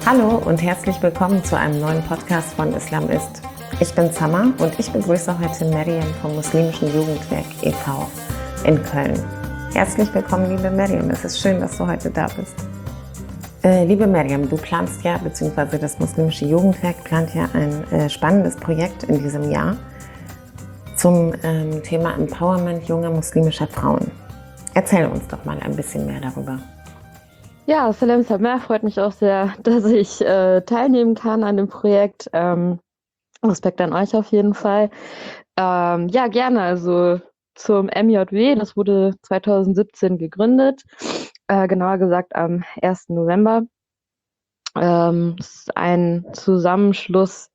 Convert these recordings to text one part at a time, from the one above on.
Hallo und herzlich willkommen zu einem neuen Podcast von Islam ist. Ich bin Sama und ich begrüße heute Maryam vom Muslimischen Jugendwerk e.V. in Köln. Herzlich willkommen, liebe Maryam. Es ist schön, dass du heute da bist. Liebe Maryam, du planst ja, beziehungsweise das Muslimische Jugendwerk plant ja ein spannendes Projekt in diesem Jahr zum Thema Empowerment junger muslimischer Frauen. Erzähl uns doch mal ein bisschen mehr darüber. Ja, Salam Samar, freut mich auch sehr, dass ich teilnehmen kann an dem Projekt. Respekt an euch auf jeden Fall. Ja, gerne. Also zum MJW, das wurde 2017 gegründet, genauer gesagt am 1. November. Es ist ein Zusammenschluss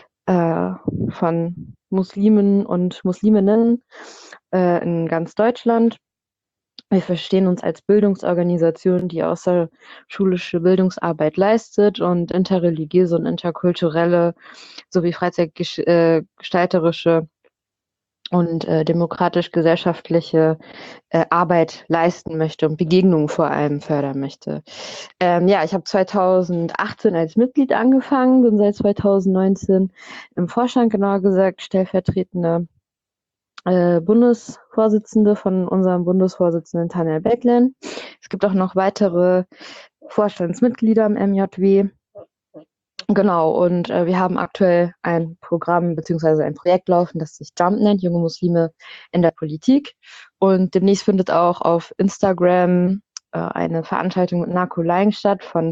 von Muslimen und Musliminnen in ganz Deutschland. Wir verstehen uns als Bildungsorganisation, die außerschulische Bildungsarbeit leistet und interreligiöse und interkulturelle sowie freizeitgestalterische und demokratisch-gesellschaftliche Arbeit leisten möchte und Begegnungen vor allem fördern möchte. Ja, ich habe 2018 als Mitglied angefangen, bin seit 2019 im Vorstand, genauer gesagt stellvertretende Bundesvorsitzende von unserem Bundesvorsitzenden Tanel Becklen. Es gibt auch noch weitere Vorstandsmitglieder im MJW. Genau, und wir haben aktuell ein Programm bzw. ein Projekt laufen, das sich JUMP nennt, Junge Muslime in der Politik. Und demnächst findet auch auf Instagram eine Veranstaltung mit Narko Lying statt von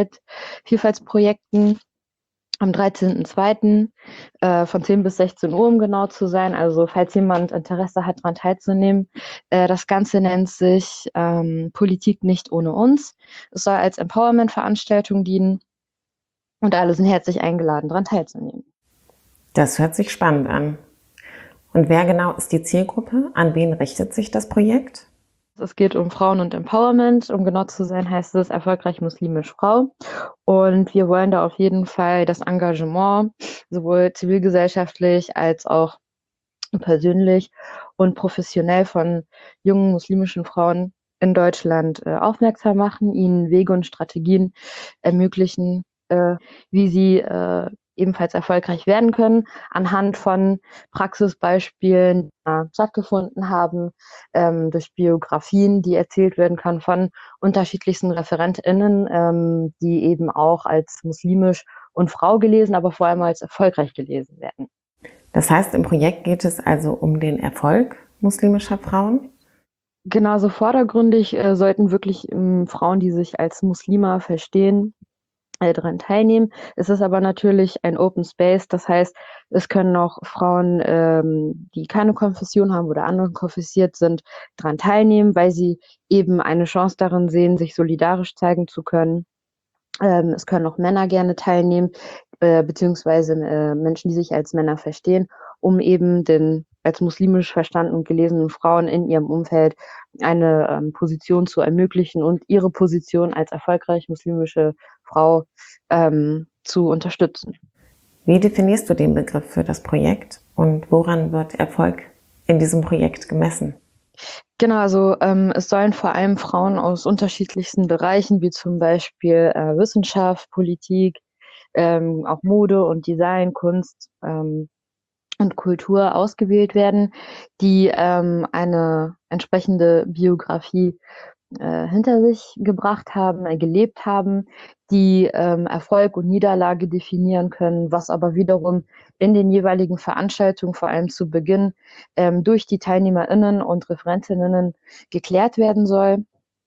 Vielfaltsprojekten am 13.02. Von 10 bis 16 Uhr, um genau zu sein. Also falls jemand Interesse hat, daran teilzunehmen. Das Ganze nennt sich Politik nicht ohne uns. Es soll als Empowerment-Veranstaltung dienen und alle sind herzlich eingeladen, daran teilzunehmen. Das hört sich spannend an. Und wer genau ist die Zielgruppe? An wen richtet sich das Projekt? Es geht um Frauen und Empowerment. Um genau zu sein, heißt es erfolgreich muslimisch Frau. Und wir wollen da auf jeden Fall das Engagement sowohl zivilgesellschaftlich als auch persönlich und professionell von jungen muslimischen Frauen in Deutschland aufmerksam machen, ihnen Wege und Strategien ermöglichen, wie sie ebenfalls erfolgreich werden können, anhand von Praxisbeispielen, die stattgefunden haben, durch Biografien, die erzählt werden können von unterschiedlichsten ReferentInnen, die eben auch als muslimisch und Frau gelesen, aber vor allem als erfolgreich gelesen werden. Das heißt, im Projekt geht es also um den Erfolg muslimischer Frauen? Genauso vordergründig sollten wirklich Frauen, die sich als Muslima verstehen, daran teilnehmen. Es ist aber natürlich ein Open Space, das heißt, es können auch Frauen, die keine Konfession haben oder anderen konfessiert sind, daran teilnehmen, weil sie eben eine Chance darin sehen, sich solidarisch zeigen zu können. Es können auch Männer gerne teilnehmen, beziehungsweise Menschen, die sich als Männer verstehen, um eben den als muslimisch verstandenen und gelesenen Frauen in ihrem Umfeld eine Position zu ermöglichen und ihre Position als erfolgreich muslimische Frau zu unterstützen. Wie definierst du den Begriff für das Projekt und woran wird Erfolg in diesem Projekt gemessen? Genau, also es sollen vor allem Frauen aus unterschiedlichsten Bereichen, wie zum Beispiel Wissenschaft, Politik, auch Mode und Design, Kunst und Kultur ausgewählt werden, die eine entsprechende Biografie hinter sich gebracht haben, gelebt haben, die Erfolg und Niederlage definieren können, was aber wiederum in den jeweiligen Veranstaltungen, vor allem zu Beginn, durch die TeilnehmerInnen und ReferentInnen geklärt werden soll.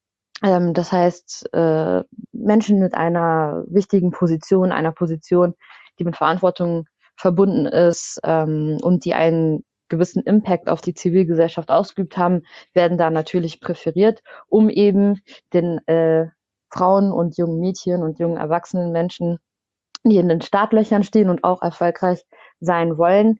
Das heißt, Menschen mit einer wichtigen Position, einer Position, die mit Verantwortung verbunden ist und die einen gewissen Impact auf die Zivilgesellschaft ausgeübt haben, werden da natürlich präferiert, um eben den Frauen und jungen Mädchen und jungen erwachsenen Menschen, die in den Startlöchern stehen und auch erfolgreich sein wollen,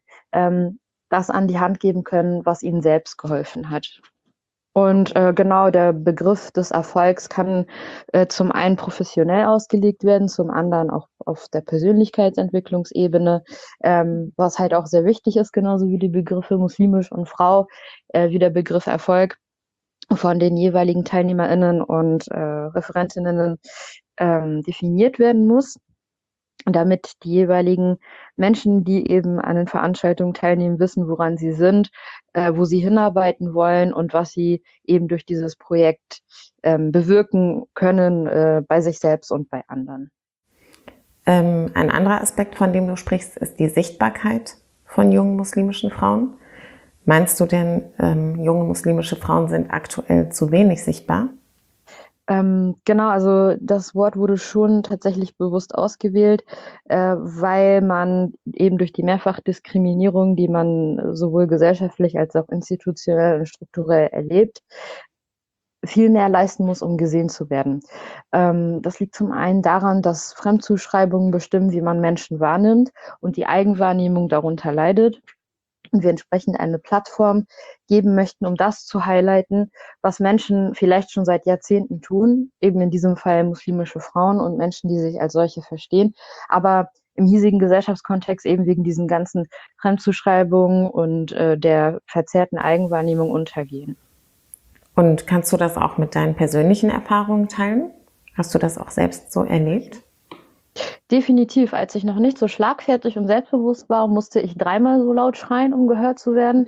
das an die Hand geben können, was ihnen selbst geholfen hat. Und genau der Begriff des Erfolgs kann zum einen professionell ausgelegt werden, zum anderen auch auf der Persönlichkeitsentwicklungsebene, was halt auch sehr wichtig ist, genauso wie die Begriffe muslimisch und Frau, wie der Begriff Erfolg, von den jeweiligen TeilnehmerInnen und ReferentInnen definiert werden muss, damit die jeweiligen Menschen, die eben an den Veranstaltungen teilnehmen, wissen, woran sie sind, wo sie hinarbeiten wollen und was sie eben durch dieses Projekt bewirken können bei sich selbst und bei anderen. Ein anderer Aspekt, von dem du sprichst, ist die Sichtbarkeit von jungen muslimischen Frauen. Meinst du denn, junge muslimische Frauen sind aktuell zu wenig sichtbar? Genau, also das Wort wurde schon tatsächlich bewusst ausgewählt, weil man eben durch die Mehrfachdiskriminierung, die man sowohl gesellschaftlich als auch institutionell und strukturell erlebt, viel mehr leisten muss, um gesehen zu werden. Das liegt zum einen daran, dass Fremdzuschreibungen bestimmen, wie man Menschen wahrnimmt und die Eigenwahrnehmung darunter leidet. Und wir entsprechend eine Plattform geben möchten, um das zu highlighten, was Menschen vielleicht schon seit Jahrzehnten tun, eben in diesem Fall muslimische Frauen und Menschen, die sich als solche verstehen, aber im hiesigen Gesellschaftskontext eben wegen diesen ganzen Fremdzuschreibungen und der verzerrten Eigenwahrnehmung untergehen. Und kannst du das auch mit deinen persönlichen Erfahrungen teilen? Hast du das auch selbst so erlebt? Definitiv, als ich noch nicht so schlagfertig und selbstbewusst war, musste ich dreimal so laut schreien, um gehört zu werden.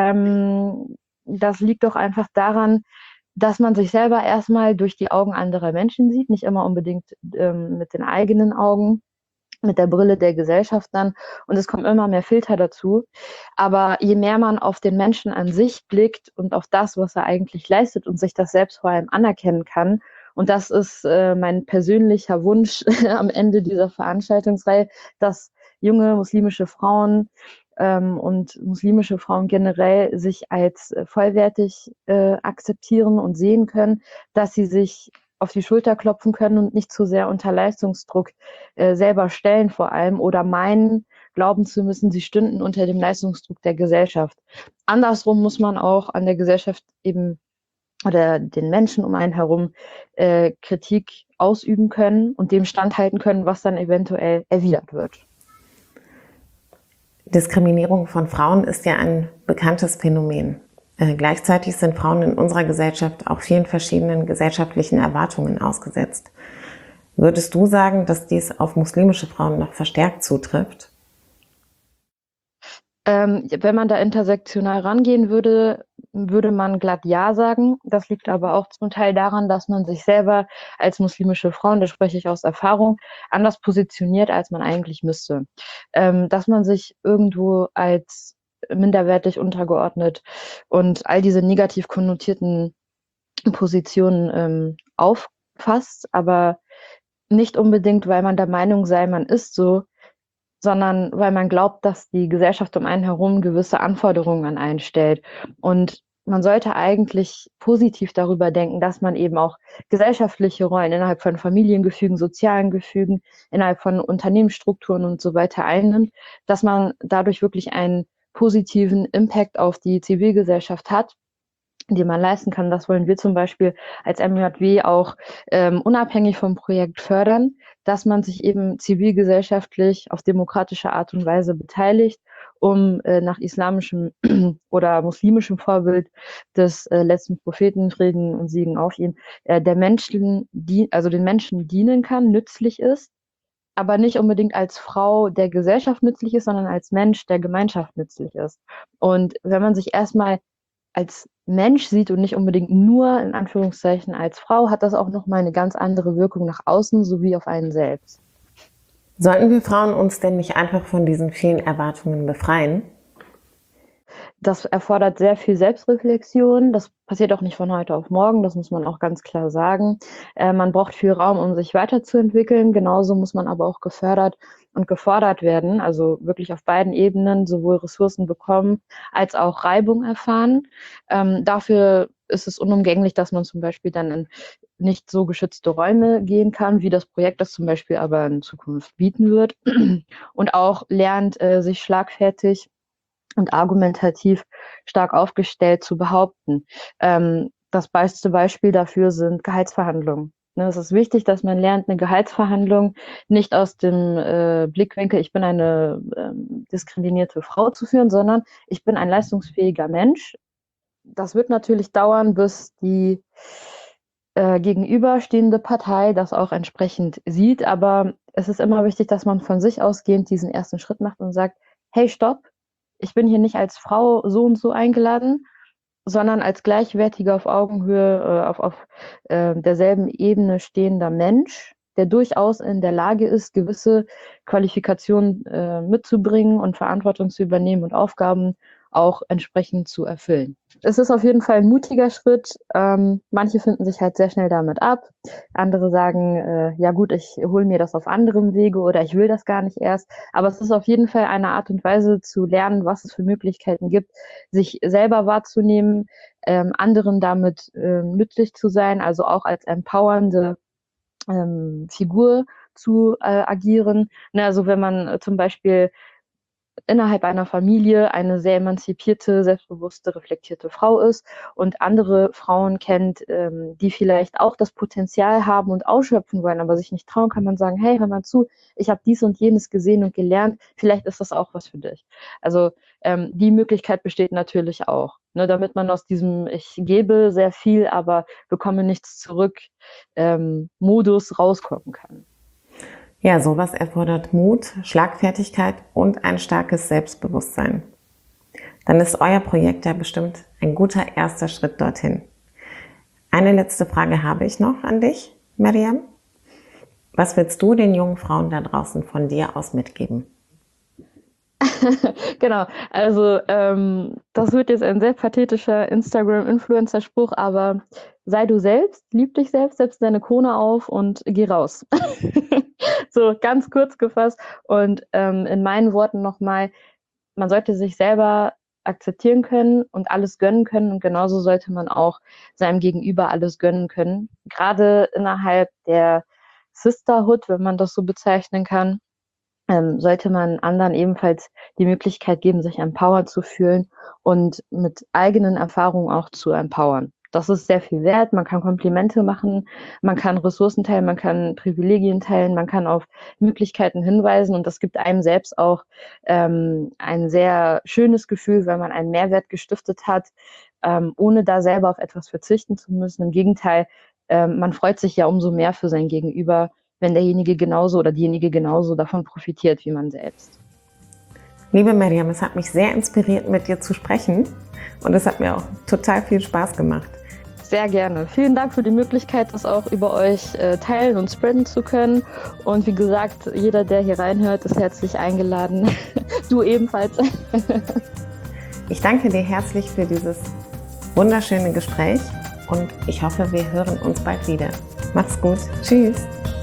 Das liegt doch einfach daran, dass man sich selber erstmal durch die Augen anderer Menschen sieht, nicht immer unbedingt mit den eigenen Augen, mit der Brille der Gesellschaft dann. Und es kommen immer mehr Filter dazu. Aber je mehr man auf den Menschen an sich blickt und auf das, was er eigentlich leistet und sich das selbst vor allem anerkennen kann, und das ist mein persönlicher Wunsch am Ende dieser Veranstaltungsreihe, dass junge muslimische Frauen und muslimische Frauen generell sich als vollwertig akzeptieren und sehen können, dass sie sich auf die Schulter klopfen können und nicht zu sehr unter Leistungsdruck selber stellen vor allem oder meinen, glauben zu müssen, sie stünden unter dem Leistungsdruck der Gesellschaft. Andersrum muss man auch an der Gesellschaft eben oder den Menschen um einen herum Kritik ausüben können und dem standhalten können, was dann eventuell erwidert wird. Diskriminierung von Frauen ist ja ein bekanntes Phänomen. Gleichzeitig sind Frauen in unserer Gesellschaft auch vielen verschiedenen gesellschaftlichen Erwartungen ausgesetzt. Würdest du sagen, dass dies auf muslimische Frauen noch verstärkt zutrifft? Wenn man da intersektional rangehen würde, würde man glatt ja sagen. Das liegt aber auch zum Teil daran, dass man sich selber als muslimische Frau, und da spreche ich aus Erfahrung, anders positioniert, als man eigentlich müsste. Dass man sich irgendwo als minderwertig untergeordnet und all diese negativ konnotierten Positionen auffasst, aber nicht unbedingt, weil man der Meinung sei, man ist so, sondern weil man glaubt, dass die Gesellschaft um einen herum gewisse Anforderungen an einen stellt. Und man sollte eigentlich positiv darüber denken, dass man eben auch gesellschaftliche Rollen innerhalb von Familiengefügen, sozialen Gefügen, innerhalb von Unternehmensstrukturen und so weiter einnimmt, dass man dadurch wirklich einen positiven Impact auf die Zivilgesellschaft hat, die man leisten kann. Das wollen wir zum Beispiel als MJW auch unabhängig vom Projekt fördern, dass man sich eben zivilgesellschaftlich auf demokratische Art und Weise beteiligt, um nach islamischem oder muslimischem Vorbild des letzten Propheten, Frieden und Siegen auf ihn, der Menschen, also den Menschen dienen kann, nützlich ist, aber nicht unbedingt als Frau der Gesellschaft nützlich ist, sondern als Mensch der Gemeinschaft nützlich ist. Und wenn man sich erstmal als Mensch sieht und nicht unbedingt nur in Anführungszeichen als Frau, hat das auch nochmal eine ganz andere Wirkung nach außen sowie auf einen selbst. Sollten wir Frauen uns denn nicht einfach von diesen vielen Erwartungen befreien? Das erfordert sehr viel Selbstreflexion. Das passiert auch nicht von heute auf morgen, das muss man auch ganz klar sagen. Man braucht viel Raum, um sich weiterzuentwickeln. Genauso muss man aber auch gefördert und gefordert werden, also wirklich auf beiden Ebenen sowohl Ressourcen bekommen als auch Reibung erfahren. Dafür ist es unumgänglich, dass man zum Beispiel dann in nicht so geschützte Räume gehen kann, wie das Projekt das zum Beispiel aber in Zukunft bieten wird. Und auch lernt, sich schlagfertig und argumentativ stark aufgestellt zu behaupten. Das beste Beispiel dafür sind Gehaltsverhandlungen. Es ist wichtig, dass man lernt, eine Gehaltsverhandlung nicht aus dem Blickwinkel, ich bin eine diskriminierte Frau zu führen, sondern ich bin ein leistungsfähiger Mensch. das wird natürlich dauern, bis die gegenüberstehende Partei das auch entsprechend sieht. Aber es ist immer wichtig, dass man von sich ausgehend diesen ersten Schritt macht und sagt, hey, stopp, ich bin hier nicht als Frau so und so eingeladen, sondern als gleichwertiger auf Augenhöhe, auf derselben Ebene stehender Mensch, der durchaus in der Lage ist, gewisse Qualifikationen mitzubringen und Verantwortung zu übernehmen und Aufgaben auch entsprechend zu erfüllen. Es ist auf jeden Fall ein mutiger Schritt. Manche finden sich halt sehr schnell damit ab. Andere sagen, ja gut, ich hole mir das auf anderem Wege oder ich will das gar nicht erst. Aber es ist auf jeden Fall eine Art und Weise zu lernen, was es für Möglichkeiten gibt, sich selber wahrzunehmen, anderen damit nützlich zu sein, also auch als empowernde Figur zu agieren. Ne, also wenn man zum Beispiel innerhalb einer Familie eine sehr emanzipierte, selbstbewusste, reflektierte Frau ist und andere Frauen kennt, die vielleicht auch das Potenzial haben und ausschöpfen wollen, aber sich nicht trauen, kann man sagen, hey, hör mal zu, ich habe dies und jenes gesehen und gelernt, vielleicht ist das auch was für dich. Also die Möglichkeit besteht natürlich auch, ne, damit man aus diesem ich gebe sehr viel, aber bekomme nichts zurück Modus rauskommen kann. Ja, sowas erfordert Mut, Schlagfertigkeit und ein starkes Selbstbewusstsein. Dann ist euer Projekt ja bestimmt ein guter erster Schritt dorthin. Eine letzte Frage habe ich noch an dich, Maryam. Was willst du den jungen Frauen da draußen von dir aus mitgeben? Genau, also das wird jetzt ein sehr pathetischer Instagram-Influencer-Spruch, aber sei du selbst, lieb dich selbst, setz deine Krone auf und geh raus. So ganz kurz gefasst und in meinen Worten nochmal, man sollte sich selber akzeptieren können und alles gönnen können und genauso sollte man auch seinem Gegenüber alles gönnen können. Gerade innerhalb der Sisterhood, wenn man das so bezeichnen kann, sollte man anderen ebenfalls die Möglichkeit geben, sich empowered zu fühlen und mit eigenen Erfahrungen auch zu empowern. Das ist sehr viel wert. Man kann Komplimente machen, man kann Ressourcen teilen, man kann Privilegien teilen, man kann auf Möglichkeiten hinweisen und das gibt einem selbst auch ein sehr schönes Gefühl, wenn man einen Mehrwert gestiftet hat, ohne da selber auf etwas verzichten zu müssen. Im Gegenteil, man freut sich ja umso mehr für sein Gegenüber, wenn derjenige genauso oder diejenige genauso davon profitiert wie man selbst. Liebe Maryam, es hat mich sehr inspiriert, mit dir zu sprechen und es hat mir auch total viel Spaß gemacht. Sehr gerne. Vielen Dank für die Möglichkeit, das auch über euch teilen und spreaden zu können. Und wie gesagt, jeder, der hier reinhört, ist herzlich eingeladen. Du ebenfalls. Ich danke dir herzlich für dieses wunderschöne Gespräch und ich hoffe, wir hören uns bald wieder. Mach's gut. Tschüss.